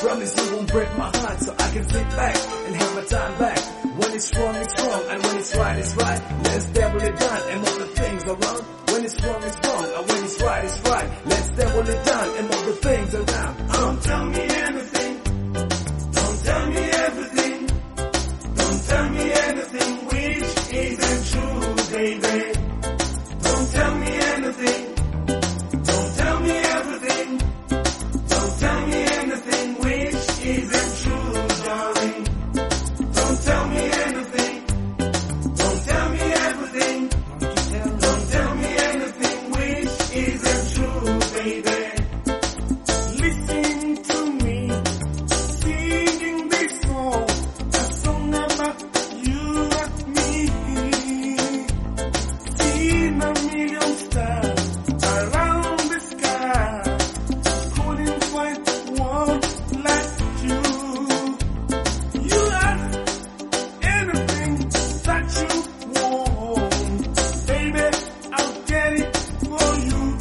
promise you won't break my heart, so I can sit back and have my time back. When it's wrong, and when it's right. Let's double it down and move the things around. When it's wrong, and when it's right. Let's double it down and move the things around. Don't tell me anything. Don't tell me everything. Don't tell me anything which isn't true, baby. Don't tell me anything. Don't tell me everything. Don't tell me anything which isn't true, darling. Don't tell me anything. Don't tell me everything. Don't tell me anything which isn't true, baby. Listen to me, singing this song, a song about you and me. Seen a million stars around the sky, couldn't find one like you. You ask anything that you want, baby, I'll get it for you.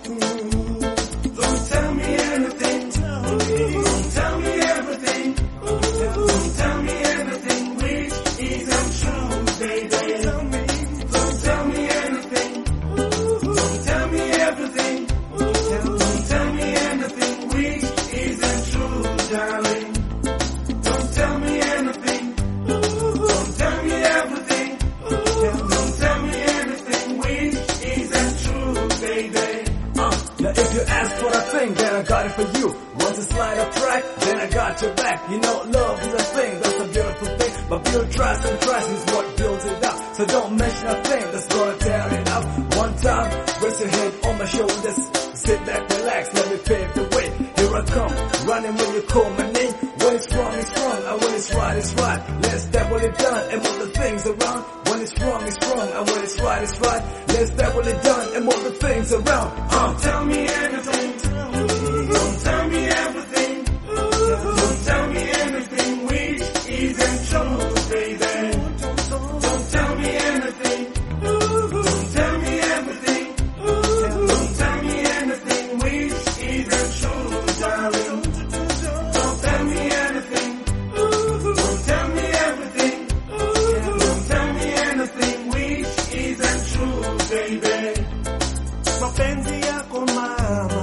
Don't tell me anything. Don't tell me everything. Don't tell me anything which isn't true, baby. Don't tell me anything. Don't tell me everything. Don't tell me anything which isn't true, darling. Don't tell me anything. Don't tell me everything. Don't tell me anything which isn't true, baby. Now if you ask for a thing, then I got it for you. Once it's line of track, then I got your back. You know love is a thing, that's a beautiful thing. But build trust and trust is what builds it up. So don't mention a thing that's gonna tear it up. One time, rest your head on my shoulders. Sit back, relax, let me pave the way. Here I come, running when you call my name. When it's wrong, and when it's right. Let's double it down and move the things around. When it's wrong, and when it's right. Let's double it down and move the things around. Don't tell me anything. Don't tell me everything. Don't tell me anything which isn't true, baby. Don't tell me anything. Don't tell me everything. Don't tell me anything which isn't true, darling. Don't tell me anything. Don't tell me everything. Don't tell me anything which isn't true, baby. Mapenzi yako mama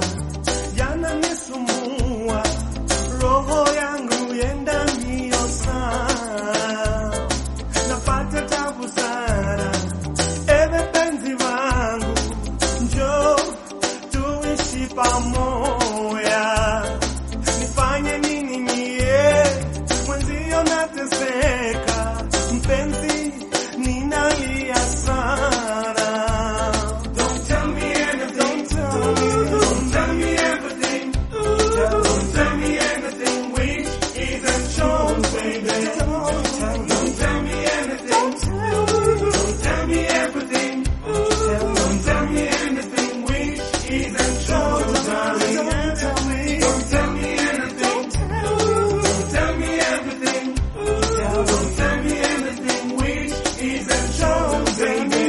yananisumbua, roho yangu yenda mbio sana, napata tabu sana. Ewe penzi wangu, njoo tuishi pamoja. Nifanye nini mie, mwenzio nateseka, mpenzi ninalia sana. Don't tell me anything. Don't tell me everything. Don't tell me anything which isn't true, baby. Don't tell me anything. Don't tell me everything. Don't tell me anything which isn't true, darling. Don't tell me anything. Don't tell me everything. Don't tell me anything which isn't true, baby.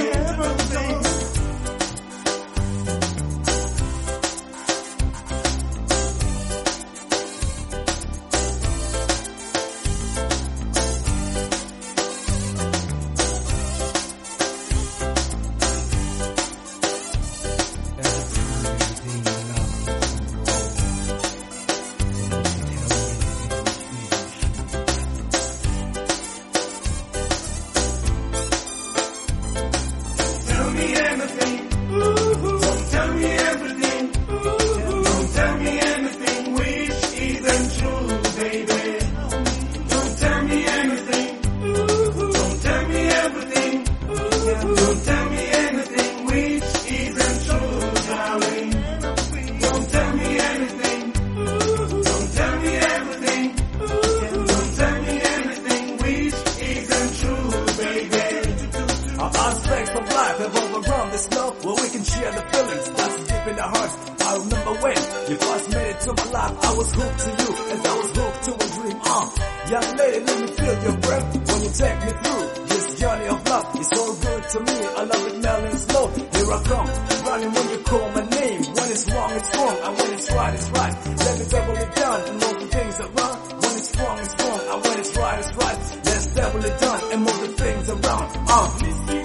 Tell me anything. Don't tell me everything. Don't tell me anything which isn't true, baby. Don't tell me anything. Don't tell me everything. Don't tell me anything which isn't true, darling. Don't tell me anything. Don't tell me everything. Don't tell me anything which isn't true, baby. Our aspects of life have overrun this love where we can share the feelings that's deep in our hearts. I remember when you first made it to my life, I was hooked to you as I was hooked to a dream. Young lady, let me feel your breath when you take me through this journey of love. It's so good to me, I love it melting slow. Here I come, running when you call my name. When it's wrong, and when it's right, it's right. Let me double it down and move the things around. When it's wrong, it's wrong. And when it's right, it's right. Let's double it down and move the things around.